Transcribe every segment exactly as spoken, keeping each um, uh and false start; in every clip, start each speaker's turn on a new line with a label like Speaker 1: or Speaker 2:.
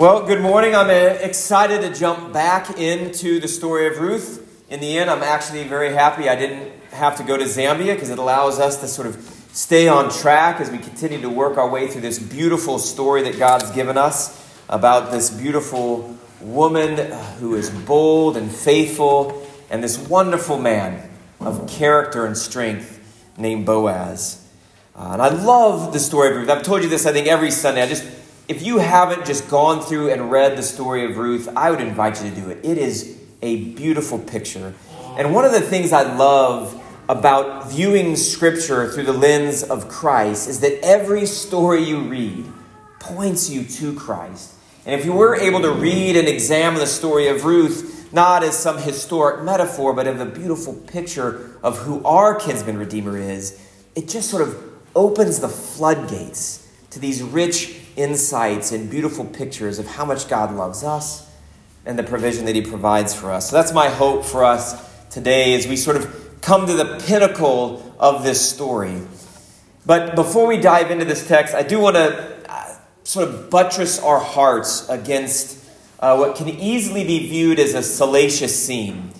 Speaker 1: Well, good morning. I'm uh, excited to jump back into the story of Ruth. In the end, I'm actually very happy I didn't have to go to Zambia because it allows us to sort of stay on track as we continue to work our way through this beautiful story that God's given us about this beautiful woman who is bold and faithful and this wonderful man of character and strength named Boaz. Uh, and I love the story of Ruth. I've told you this, I think, every Sunday. I just... If you haven't just gone through and read the story of Ruth, I would invite you to do it. It is a beautiful picture. And one of the things I love about viewing Scripture through the lens of Christ is that every story you read points you to Christ. And if you were able to read and examine the story of Ruth, not as some historic metaphor, but as a beautiful picture of who our kinsman redeemer is, it just sort of opens the floodgates to these rich insights and beautiful pictures of how much God loves us and the provision that he provides for us. So that's my hope for us today as we sort of come to the pinnacle of this story. But before we dive into this text, I do want to uh, sort of buttress our hearts against uh, what can easily be viewed as a salacious scene.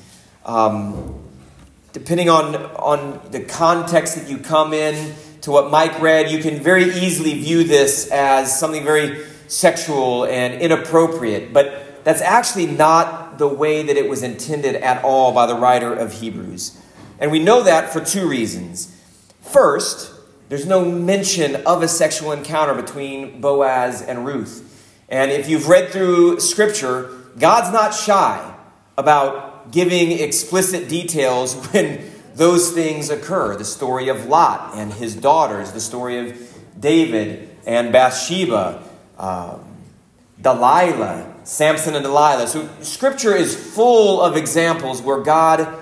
Speaker 1: Um, depending on, on the context that you come in, to what Mike read, you can very easily view this as something very sexual and inappropriate. But that's actually not the way that it was intended at all by the writer of Hebrews. And we know that for two reasons. First, there's no mention of a sexual encounter between Boaz and Ruth. And if you've read through Scripture, God's not shy about giving explicit details when those things occur. The story of Lot and his daughters, the story of David and Bathsheba, um, Delilah, Samson and Delilah. So Scripture is full of examples where God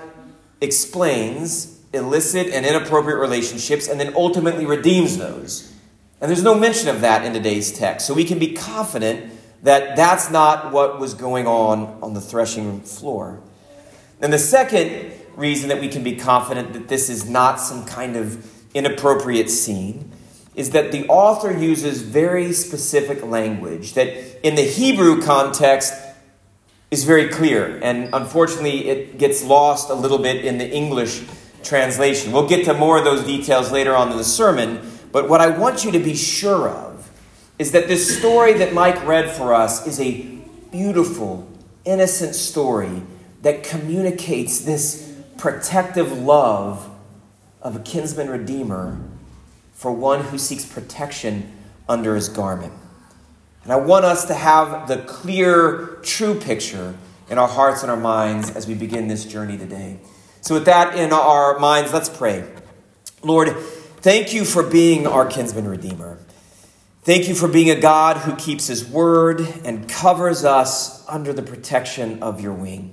Speaker 1: explains illicit and inappropriate relationships and then ultimately redeems those. And there's no mention of that in today's text. So we can be confident that that's not what was going on on the threshing floor. And the second reason that we can be confident that this is not some kind of inappropriate scene is that the author uses very specific language that in the Hebrew context is very clear. And unfortunately, it gets lost a little bit in the English translation. We'll get to more of those details later on in the sermon. But what I want you to be sure of is that this story that Mike read for us is a beautiful, innocent story that communicates this protective love of a kinsman redeemer for one who seeks protection under his garment. And I want us to have the clear, true picture in our hearts and our minds as we begin this journey today. So with that in our minds, let's pray. Lord, thank you for being our kinsman redeemer. Thank you for being a God who keeps his word and covers us under the protection of your wing.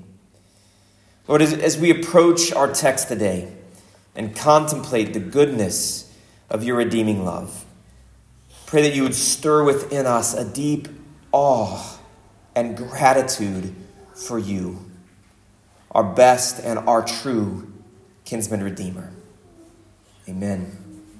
Speaker 1: Lord, as, as we approach our text today and contemplate the goodness of your redeeming love, pray that you would stir within us a deep awe and gratitude for you, our best and our true kinsman redeemer. Amen.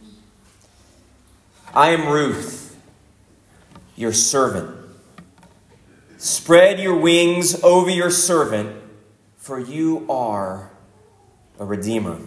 Speaker 1: I am Ruth, your servant. Spread your wings over your servant, for you are a redeemer.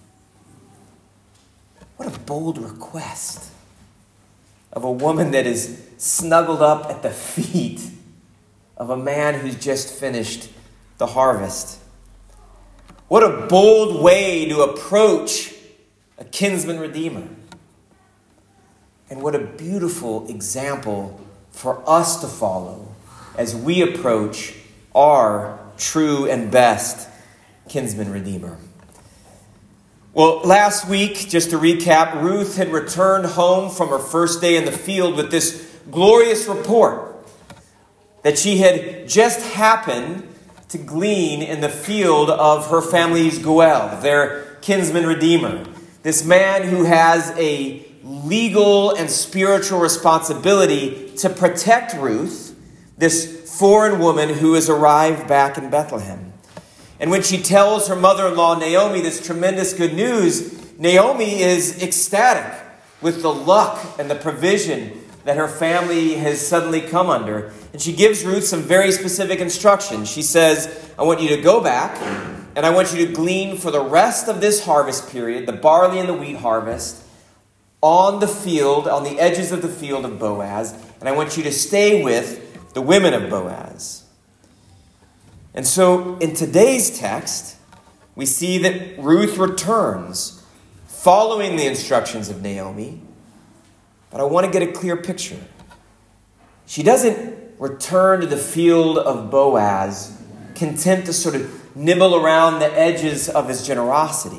Speaker 1: What a bold request of a woman that is snuggled up at the feet of a man who's just finished the harvest. What a bold way to approach a kinsman redeemer. And what a beautiful example for us to follow as we approach our true and best kinsman redeemer. Well, last week, just to recap, Ruth had returned home from her first day in the field with this glorious report that she had just happened to glean in the field of her family's Goel, their kinsman redeemer. This man who has a legal and spiritual responsibility to protect Ruth, this foreign woman who has arrived back in Bethlehem. And when she tells her mother-in-law Naomi this tremendous good news, Naomi is ecstatic with the luck and the provision that her family has suddenly come under. And she gives Ruth some very specific instructions. She says, I want you to go back, and I want you to glean for the rest of this harvest period, the barley and the wheat harvest, on the field, on the edges of the field of Boaz, and I want you to stay with the women of Boaz. And so in today's text, we see that Ruth returns following the instructions of Naomi, but I want to get a clear picture. She doesn't return to the field of Boaz content to sort of nibble around the edges of his generosity.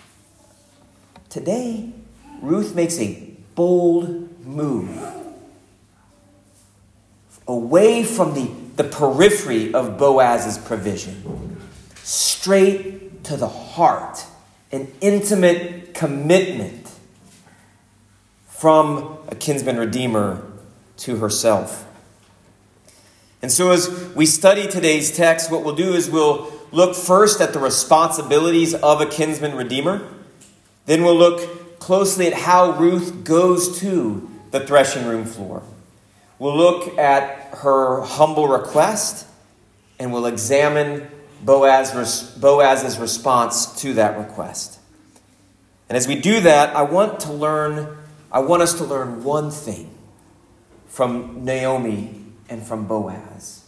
Speaker 1: Today, Ruth makes a bold move away from the, the periphery of Boaz's provision, straight to the heart, an intimate commitment from a kinsman redeemer to herself. And so as we study today's text, what we'll do is we'll look first at the responsibilities of a kinsman redeemer. Then we'll look closely at how Ruth goes to the threshing room floor. We'll look at her humble request, and we'll examine Boaz, Boaz's response to that request. And as we do that, I want to learn, I want us to learn one thing from Naomi and from Boaz.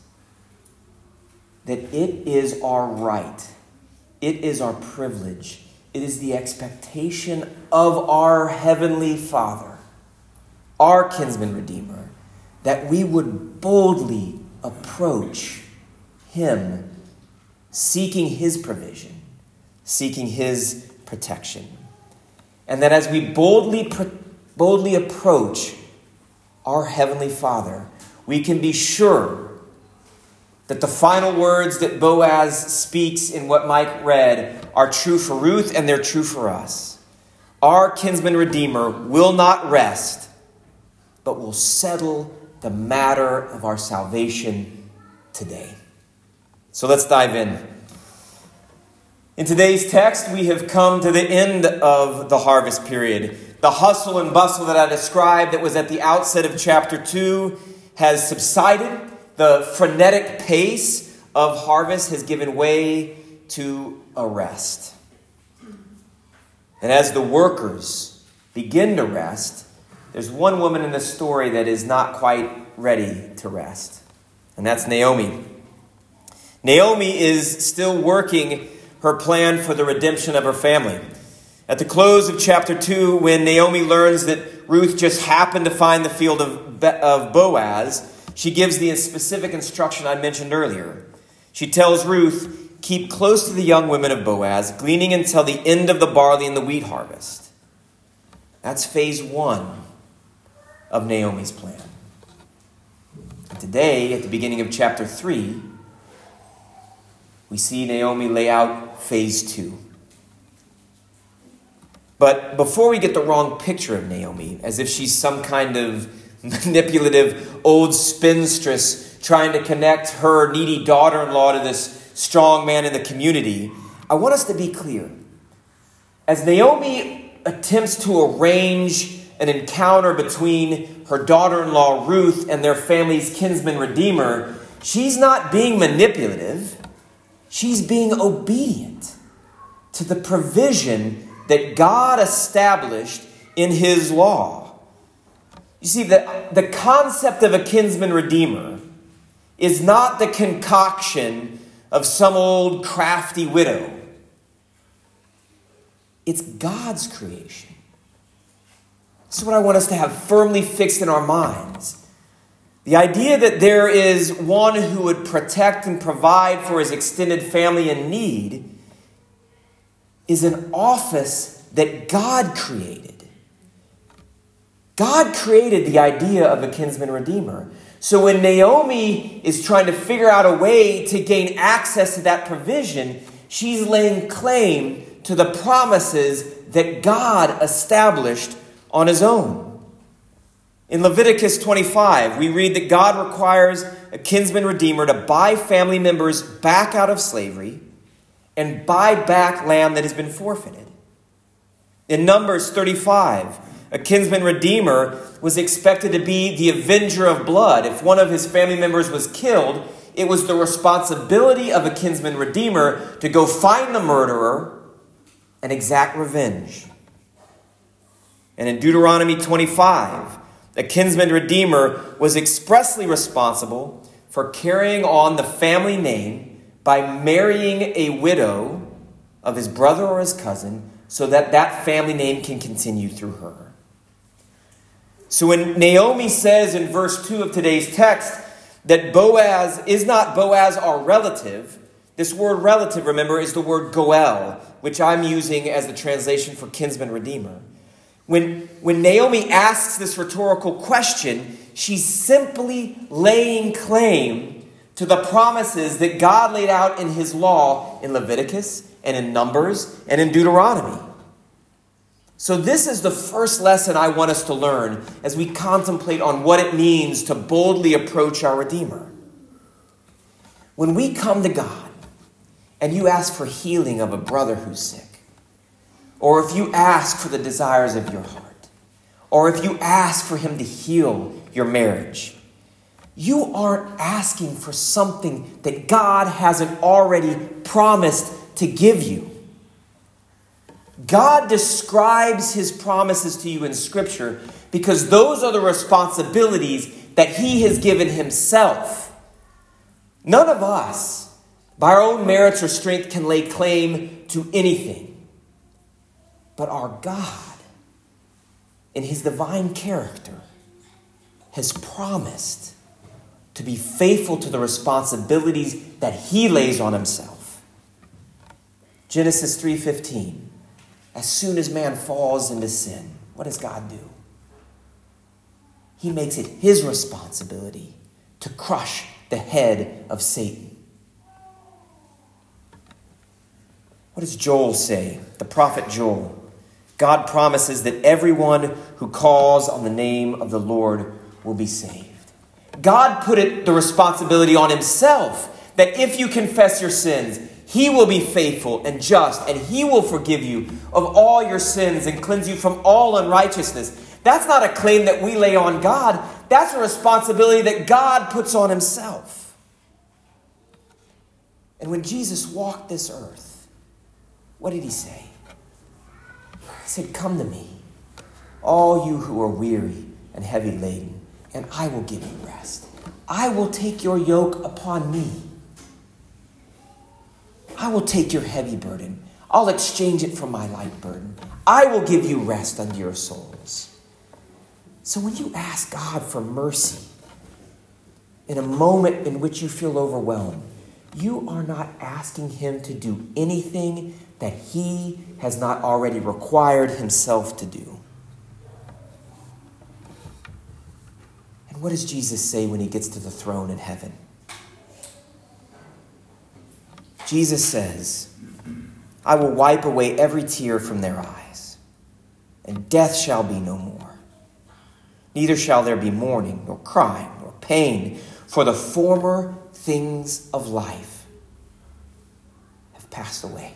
Speaker 1: That it is our right, it is our privilege, it is the expectation of our Heavenly Father, our kinsman redeemer, that we would boldly approach Him, seeking His provision, seeking His protection. And that as we boldly, boldly approach our Heavenly Father, we can be sure that the final words that Boaz speaks in what Mike read are true for Ruth and they're true for us. Our kinsman redeemer will not rest, but will settle the matter of our salvation today. So let's dive in. In today's text, we have come to the end of the harvest period. The hustle and bustle that I described that was at the outset of chapter two has subsided. The frenetic pace of harvest has given way to a rest. And as the workers begin to rest, there's one woman in the story that is not quite ready to rest. And that's Naomi. Naomi is still working her plan for the redemption of her family. At the close of chapter two, when Naomi learns that Ruth just happened to find the field of, of Boaz, she gives the specific instruction I mentioned earlier. She tells Ruth, keep close to the young women of Boaz, gleaning until the end of the barley and the wheat harvest. That's phase one of Naomi's plan. And today, at the beginning of chapter three, we see Naomi lay out phase two. But before we get the wrong picture of Naomi, as if she's some kind of manipulative old spinstress trying to connect her needy daughter-in-law to this strong man in the community, I want us to be clear. As Naomi attempts to arrange an encounter between her daughter-in-law Ruth and their family's kinsman redeemer, she's not being manipulative. She's being obedient to the provision that God established in His law. You see, the, the concept of a kinsman redeemer is not the concoction of some old crafty widow. It's God's creation. This is what I want us to have firmly fixed in our minds. The idea that there is one who would protect and provide for his extended family in need is an office that God created. God created the idea of a kinsman redeemer. So when Naomi is trying to figure out a way to gain access to that provision, she's laying claim to the promises that God established on His own. In Leviticus twenty-five, we read that God requires a kinsman redeemer to buy family members back out of slavery and buy back land that has been forfeited. In Numbers thirty-five, A kinsman redeemer was expected to be the avenger of blood. If one of his family members was killed, it was the responsibility of a kinsman redeemer to go find the murderer and exact revenge. And in Deuteronomy twenty-five, a kinsman redeemer was expressly responsible for carrying on the family name by marrying a widow of his brother or his cousin so that that family name can continue through her. So when Naomi says in verse two of today's text that Boaz is not Boaz our relative, this word relative, remember, is the word goel, which I'm using as the translation for kinsman redeemer. When, when Naomi asks this rhetorical question, she's simply laying claim to the promises that God laid out in his law in Leviticus and in Numbers and in Deuteronomy. So this is the first lesson I want us to learn as we contemplate on what it means to boldly approach our Redeemer. When we come to God and you ask for healing of a brother who's sick, or if you ask for the desires of your heart, or if you ask for him to heal your marriage, you aren't asking for something that God hasn't already promised to give you. God describes his promises to you in Scripture because those are the responsibilities that he has given himself. None of us, by our own merits or strength, can lay claim to anything. But our God, in his divine character, has promised to be faithful to the responsibilities that he lays on himself. Genesis three fifteen. As soon as man falls into sin, what does God do? He makes it his responsibility to crush the head of Satan. What does Joel say? The prophet Joel. God promises that everyone who calls on the name of the Lord will be saved. God put it, the responsibility on himself that if you confess your sins, he will be faithful and just, and he will forgive you of all your sins and cleanse you from all unrighteousness. That's not a claim that we lay on God. That's a responsibility that God puts on himself. And when Jesus walked this earth, what did he say? He said, "Come to me, all you who are weary and heavy laden, and I will give you rest. I will take your yoke upon me. I will take your heavy burden. I'll exchange it for my light burden. I will give you rest unto your souls." So when you ask God for mercy in a moment in which you feel overwhelmed, you are not asking him to do anything that he has not already required himself to do. And what does Jesus say when he gets to the throne in heaven? Jesus says, "I will wipe away every tear from their eyes, and death shall be no more. Neither shall there be mourning, nor crying, nor pain, for the former things of life have passed away."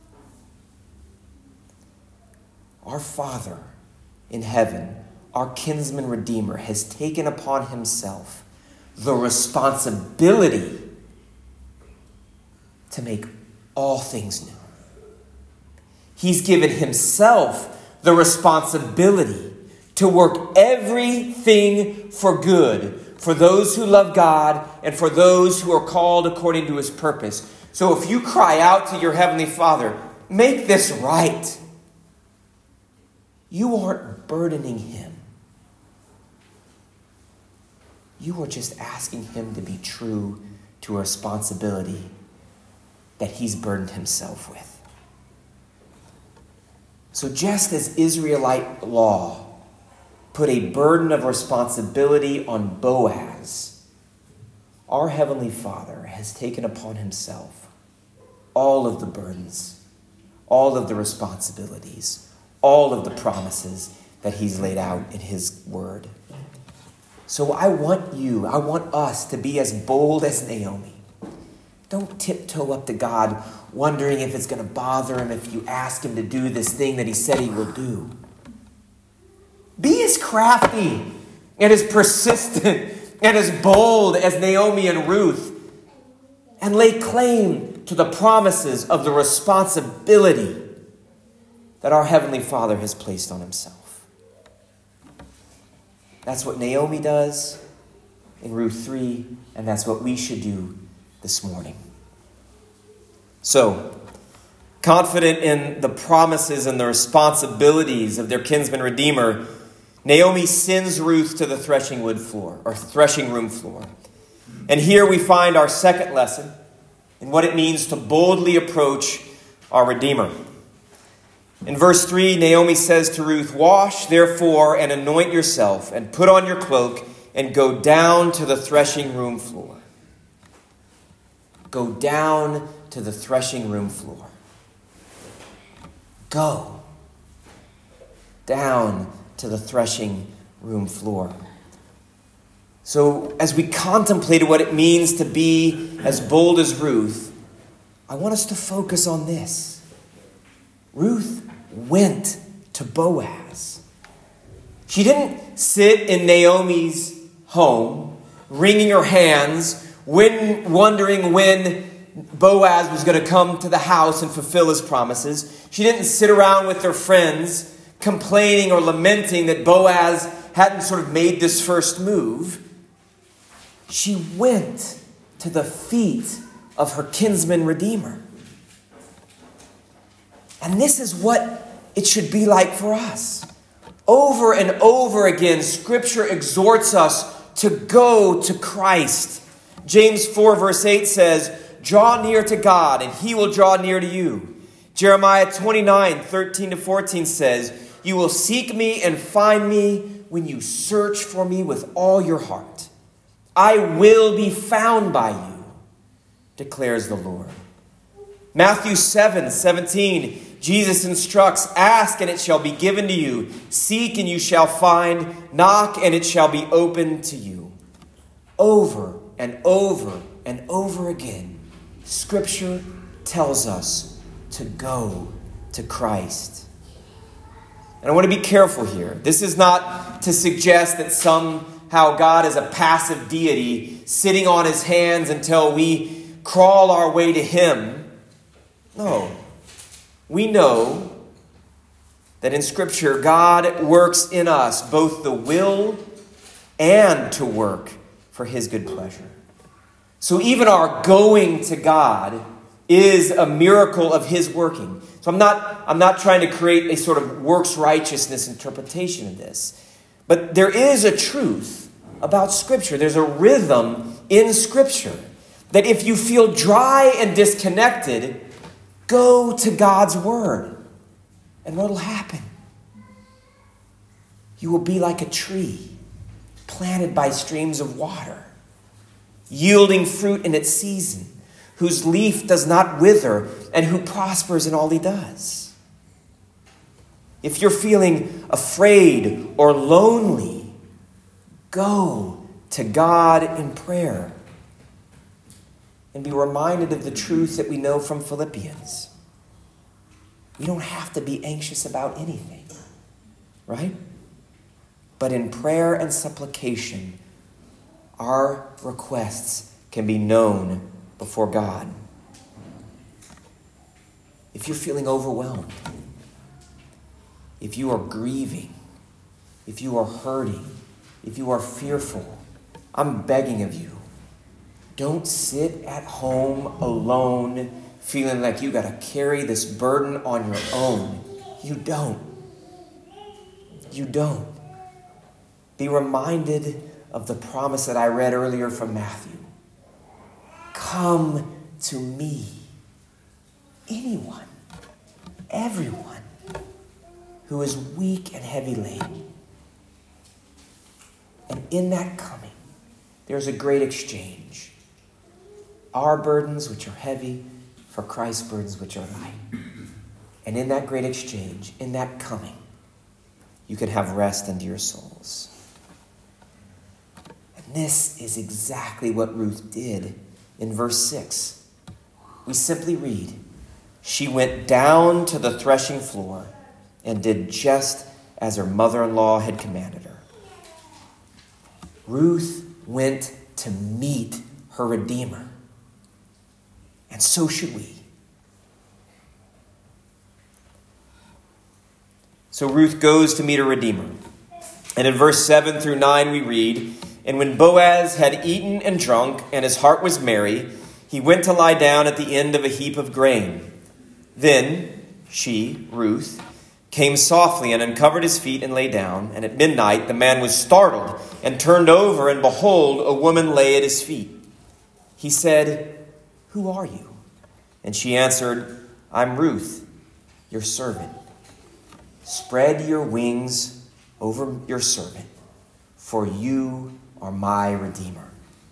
Speaker 1: Our Father in heaven, our kinsman redeemer, has taken upon himself the responsibility to make all things new. He's given himself the responsibility to work everything for good for those who love God and for those who are called according to his purpose. So if you cry out to your heavenly Father, "Make this right," you aren't burdening him. You are just asking him to be true to a responsibility that he's burdened himself with. So just as Israelite law put a burden of responsibility on Boaz, our Heavenly Father has taken upon himself all of the burdens, all of the responsibilities, all of the promises that he's laid out in his word. So I want you, I want us to be as bold as Naomi. Don't tiptoe up to God wondering if it's going to bother him if you ask him to do this thing that he said he will do. Be as crafty and as persistent and as bold as Naomi and Ruth, and lay claim to the promises of the responsibility that our Heavenly Father has placed on himself. That's what Naomi does in Ruth three, and that's what we should do this morning. So, confident in the promises and the responsibilities of their kinsman redeemer, Naomi sends Ruth to the threshing wood floor, or threshing room floor. And here we find our second lesson in what it means to boldly approach our Redeemer. In verse three, Naomi says to Ruth, "Wash, therefore, and anoint yourself, and put on your cloak, and go down to the threshing room floor." Go down to the threshing room floor. Go down to the threshing room floor. So, as we contemplated what it means to be as bold as Ruth, I want us to focus on this. Ruth went to Boaz. She didn't sit in Naomi's home, wringing her hands, when, wondering when Boaz was going to come to the house and fulfill his promises. She didn't sit around with her friends, complaining or lamenting that Boaz hadn't sort of made this first move. She went to the feet of her kinsman redeemer. And this is what it should be like for us. Over and over again, Scripture exhorts us to go to Christ. James four verse eight says, "Draw near to God, and he will draw near to you." Jeremiah twenty-nine, thirteen to fourteen says, "You will seek me and find me when you search for me with all your heart. I will be found by you, declares the Lord." Matthew seven, seventeen, Jesus instructs, "Ask and it shall be given to you. Seek and you shall find. Knock and it shall be opened to you." Over and over and over again, Scripture tells us to go to Christ. And I want to be careful here. This is not to suggest that somehow God is a passive deity sitting on his hands until we crawl our way to him. No. We know that in Scripture, God works in us both the will and to work for his good pleasure. So even our going to God is a miracle of his working. So I'm not, I'm not trying to create a sort of works righteousness interpretation of this. But there is a truth about Scripture. There's a rhythm in Scripture that if you feel dry and disconnected, go to God's Word. And what will happen? You will be like a tree planted by streams of water, yielding fruit in its season, whose leaf does not wither, and who prospers in all he does. If you're feeling afraid or lonely, go to God in prayer and be reminded of the truth that we know from Philippians. We don't have to be anxious about anything, right? But in prayer and supplication, our requests can be known before God. If you're feeling overwhelmed, if you are grieving, if you are hurting, if you are fearful, I'm begging of you, don't sit at home alone feeling like you got to carry this burden on your own. You don't. You don't. Be reminded of the promise that I read earlier from Matthew. Come to me. Anyone, everyone who is weak and heavy laden. And in that coming, there's a great exchange. Our burdens, which are heavy, for Christ's burdens, which are light. And in that great exchange, in that coming, you can have rest into your souls. And this is exactly what Ruth did in verse six. We simply read, "She went down to the threshing floor and did just as her mother-in-law had commanded her. Ruth went to meet her Redeemer. And so should we. So Ruth goes to meet her Redeemer. And in verse seven through nine we read, "And when Boaz had eaten and drunk, and his heart was merry, he went to lie down at the end of a heap of grain. Then she, Ruth, came softly and uncovered his feet and lay down. And at midnight the man was startled and turned over, and behold, a woman lay at his feet. He said, 'Who are you?' And she answered, 'I'm Ruth, your servant. Spread your wings over your servant, for you are my Redeemer.'"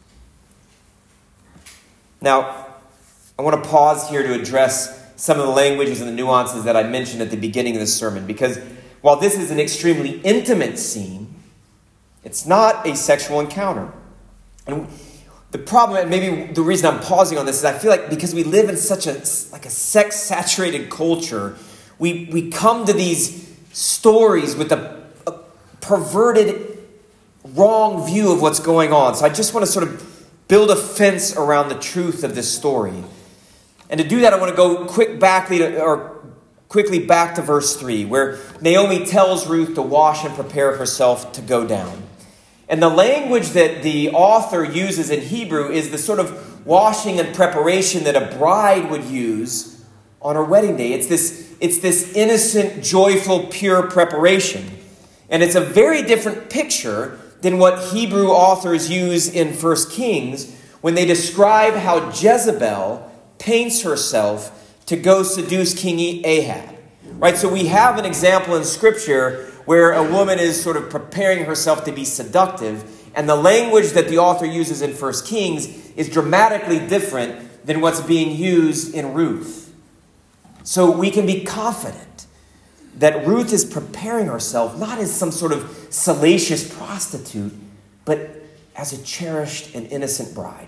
Speaker 1: Now, I want to pause here to address some of the languages and the nuances that I mentioned at the beginning of the sermon, because while this is an extremely intimate scene, it's not a sexual encounter. And the problem, and maybe the reason I'm pausing on this, is I feel like because we live in such a like a sex-saturated culture, we, we come to these stories with a, a perverted, wrong view of what's going on. So I just want to sort of build a fence around the truth of this story. And to do that, I want to go quick back to, or quickly back to verse three, where Naomi tells Ruth to wash and prepare herself to go down. And the language that the author uses in Hebrew is the sort of washing and preparation that a bride would use on her wedding day. It's this, it's this innocent, joyful, pure preparation. And it's a very different picture than what Hebrew authors use in First Kings when they describe how Jezebel paints herself to go seduce King Ahab. Right? So we have an example in Scripture where a woman is sort of preparing herself to be seductive, and the language that the author uses in First Kings is dramatically different than what's being used in Ruth. So we can be confident that Ruth is preparing herself not as some sort of salacious prostitute, but as a cherished and innocent bride.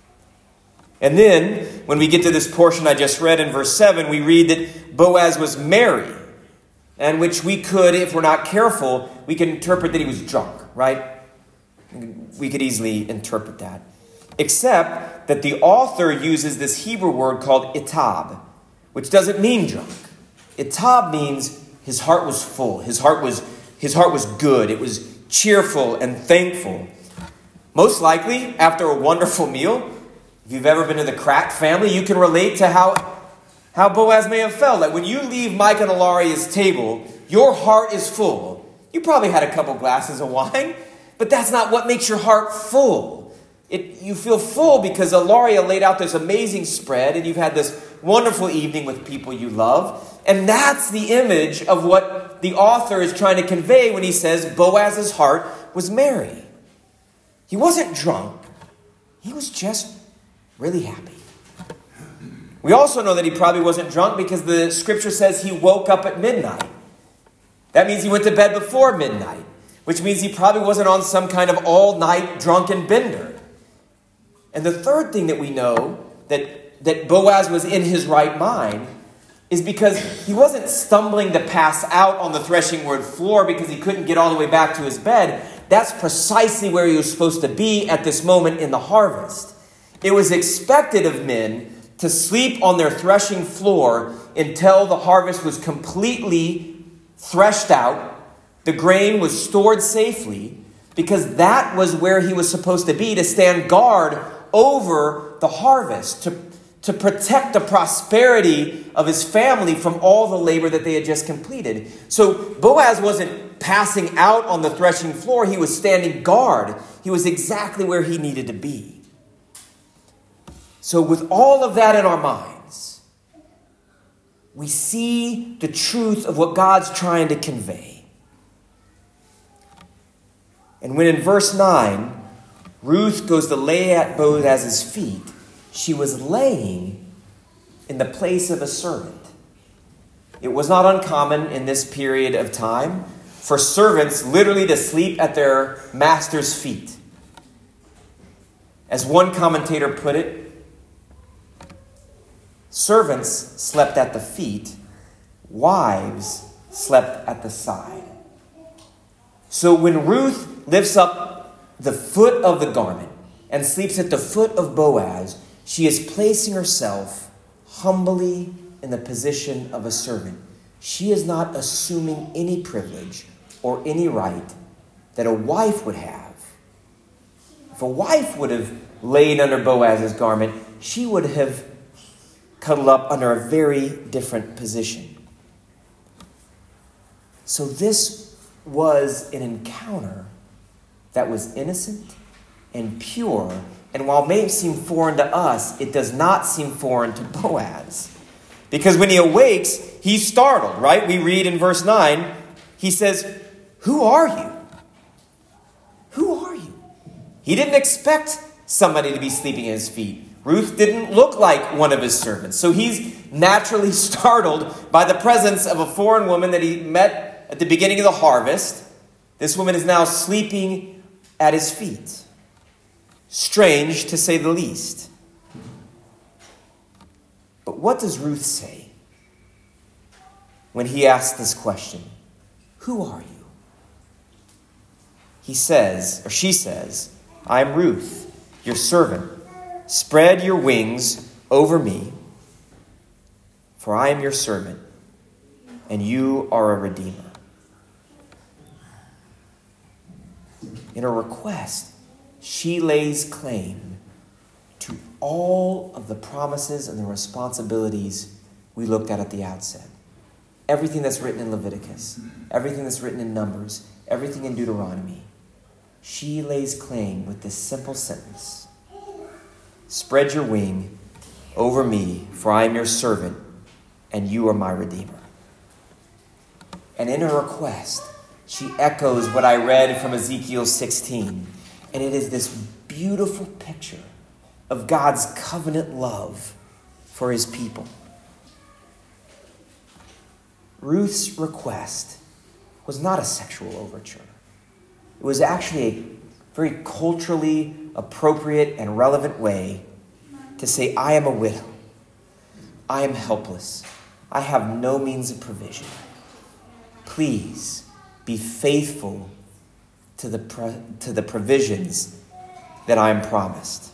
Speaker 1: And then, when we get to this portion I just read in verse seven, we read that Boaz was merry, and which we could, if we're not careful, we can interpret that he was drunk, right? We could easily interpret that. Except that the author uses this Hebrew word called itab, which doesn't mean drunk. Itab means his heart was full. His heart was, his heart was good. It was cheerful and thankful. Most likely, after a wonderful meal, if you've ever been to the Crack family, you can relate to how, how Boaz may have felt. Like when you leave Mike and Ilaria's table, your heart is full. You probably had a couple glasses of wine, but that's not what makes your heart full. It, you feel full because Ilaria laid out this amazing spread, and you've had this wonderful evening with people you love. And that's the image of what the author is trying to convey when he says Boaz's heart was merry. He wasn't drunk. He was just really happy. We also know that he probably wasn't drunk because the scripture says he woke up at midnight. That means he went to bed before midnight, which means he probably wasn't on some kind of all-night drunken bender. And the third thing that we know that, that Boaz was in his right mind is because he wasn't stumbling to pass out on the threshing floor because he couldn't get all the way back to his bed. That's precisely where he was supposed to be at this moment in the harvest. It was expected of men to sleep on their threshing floor until the harvest was completely threshed out, the grain was stored safely, because that was where he was supposed to be, to stand guard over the harvest, to, to protect the prosperity of his family from all the labor that they had just completed. So Boaz wasn't passing out on the threshing floor, he was standing guard. He was exactly where he needed to be. So with all of that in our minds, we see the truth of what God's trying to convey. And when in verse nine, Ruth goes to lay at Boaz's feet, she was laying in the place of a servant. It was not uncommon in this period of time for servants literally to sleep at their master's feet. As one commentator put it, servants slept at the feet, wives slept at the side. So when Ruth lifts up the foot of the garment and sleeps at the foot of Boaz, she is placing herself humbly in the position of a servant. She is not assuming any privilege or any right that a wife would have. If a wife would have laid under Boaz's garment, she would have cuddled up under a very different position. So this was an encounter that was innocent and pure. And while it may seem foreign to us, it does not seem foreign to Boaz. Because when he awakes, he's startled, right? We read in verse nine, he says, "Who are you? Who are you?" He didn't expect somebody to be sleeping at his feet. Ruth didn't look like one of his servants. So he's naturally startled by the presence of a foreign woman that he met at the beginning of the harvest. This woman is now sleeping at his feet. Strange, to say the least. But what does Ruth say when he asks this question? Who are you? He says, or she says, "I am Ruth, your servant. Spread your wings over me, for I am your servant, and you are a redeemer." In her request, she lays claim to all of the promises and the responsibilities we looked at at the outset. Everything that's written in Leviticus, everything that's written in Numbers, everything in Deuteronomy. She lays claim with this simple sentence: "Spread your wing over me, for I am your servant, and you are my redeemer." And in her request, she echoes what I read from Ezekiel sixteen. And it is this beautiful picture of God's covenant love for his people. Ruth's request was not a sexual overture. It was actually a very culturally appropriate and relevant way to say, "I am a widow. I am helpless. I have no means of provision. Please be faithful to the pro- to the provisions that I am promised."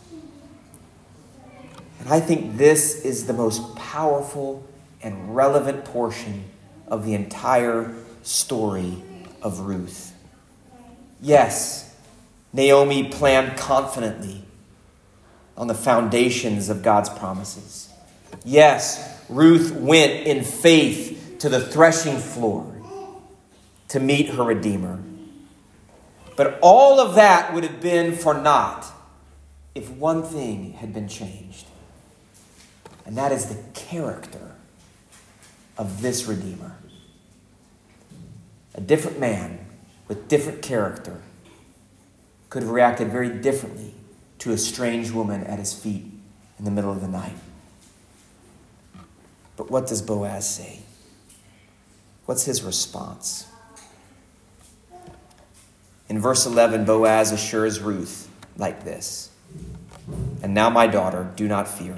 Speaker 1: And I think this is the most powerful and relevant portion of the entire story of Ruth. Yes, Naomi planned confidently on the foundations of God's promises. Yes, Ruth went in faith to the threshing floor to meet her Redeemer. But all of that would have been for naught if one thing had been changed. And that is the character of this Redeemer. A different man with different character could have reacted very differently to a strange woman at his feet in the middle of the night. But what does Boaz say? What's his response? In verse eleven, Boaz assures Ruth like this: "And now, my daughter, do not fear,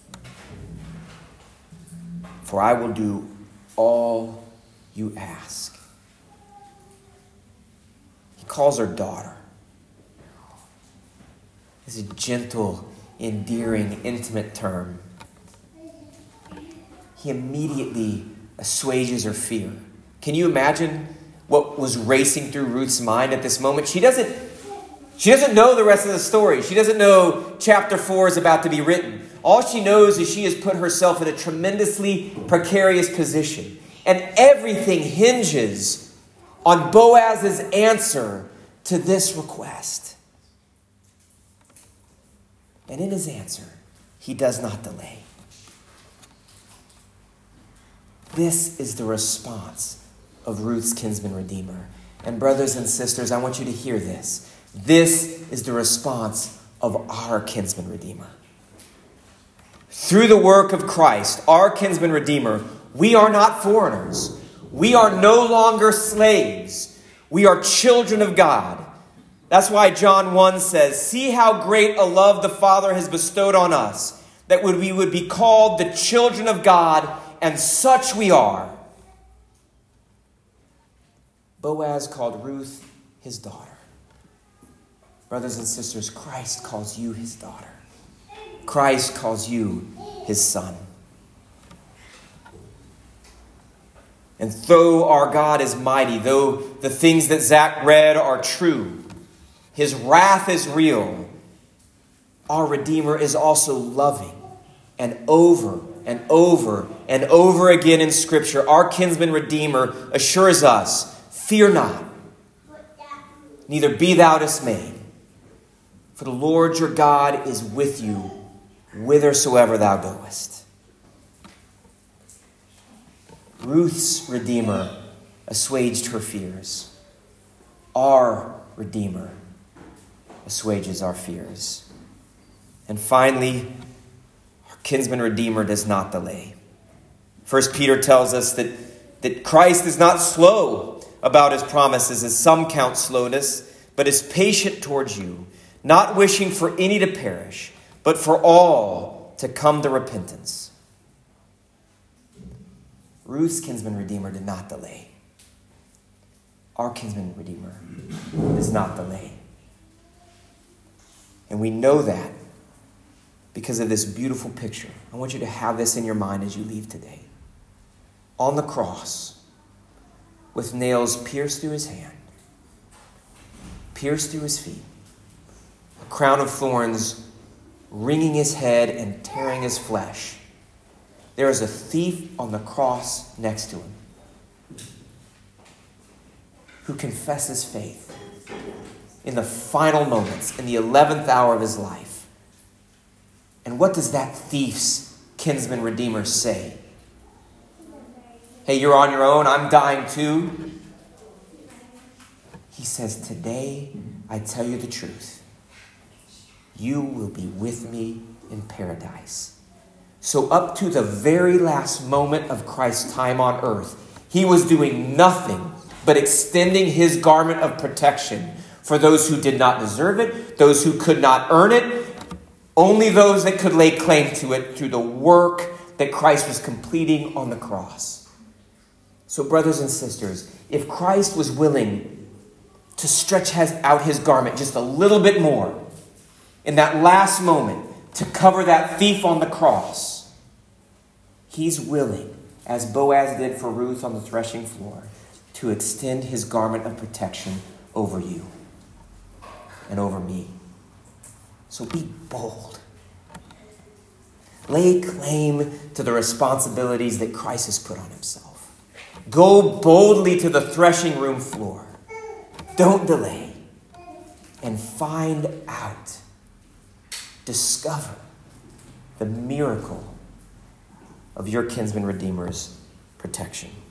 Speaker 1: for I will do all you ask." He calls her daughter. It's a gentle, endearing, intimate term. He immediately assuages her fear. Can you imagine what was racing through Ruth's mind at this moment? She doesn't, she doesn't know the rest of the story. She doesn't know chapter four is about to be written. All she knows is she has put herself in a tremendously precarious position. And everything hinges on Boaz's answer to this request. And in his answer, he does not delay. This is the response of Ruth's kinsman redeemer. And brothers and sisters, I want you to hear this. This is the response of our kinsman redeemer. Through the work of Christ, our kinsman redeemer, we are not foreigners. We are no longer slaves. We are children of God. That's why John one says, "See how great a love the Father has bestowed on us, that we would be called the children of God, and such we are." Boaz called Ruth his daughter. Brothers and sisters, Christ calls you his daughter. Christ calls you his son. And though our God is mighty, though the things that Zach read are true, his wrath is real, our Redeemer is also loving. And over and over and over again in Scripture, our kinsman Redeemer assures us, fear not, neither be thou dismayed. For the Lord your God is with you whithersoever thou goest. Ruth's Redeemer assuaged her fears. Our Redeemer assuages our fears. And finally, our kinsman Redeemer does not delay. First Peter tells us that, that Christ is not slow about his promises, as some count slowness, but is patient towards you, not wishing for any to perish, but for all to come to repentance. Ruth's kinsman Redeemer did not delay. Our kinsman Redeemer does not delay. And we know that because of this beautiful picture. I want you to have this in your mind as you leave today. On the cross, with nails pierced through his hand, pierced through his feet, a crown of thorns wringing his head and tearing his flesh, there is a thief on the cross next to him who confesses faith in the final moments, in the eleventh hour of his life. And what does that thief's kinsman Redeemer say? Hey, you're on your own. I'm dying too. He says, today I tell you the truth. You will be with me in paradise. So up to the very last moment of Christ's time on earth, he was doing nothing but extending his garment of protection for those who did not deserve it, those who could not earn it, only those that could lay claim to it through the work that Christ was completing on the cross. So brothers and sisters, if Christ was willing to stretch out his garment just a little bit more in that last moment to cover that thief on the cross, he's willing, as Boaz did for Ruth on the threshing floor, to extend his garment of protection over you and over me. So be bold. Lay claim to the responsibilities that Christ has put on himself. Go boldly to the threshing room floor. Don't delay. And find out, discover the miracle of your kinsman Redeemer's protection.